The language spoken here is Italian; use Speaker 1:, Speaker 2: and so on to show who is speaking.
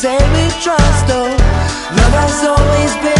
Speaker 1: say we trust, oh, love has always been